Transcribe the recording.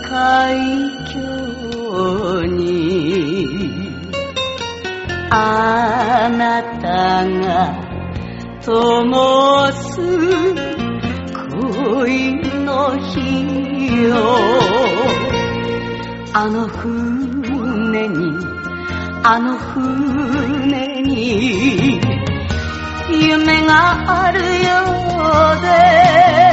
海峡にあなたが灯す恋の日よ、あの船に夢があるようで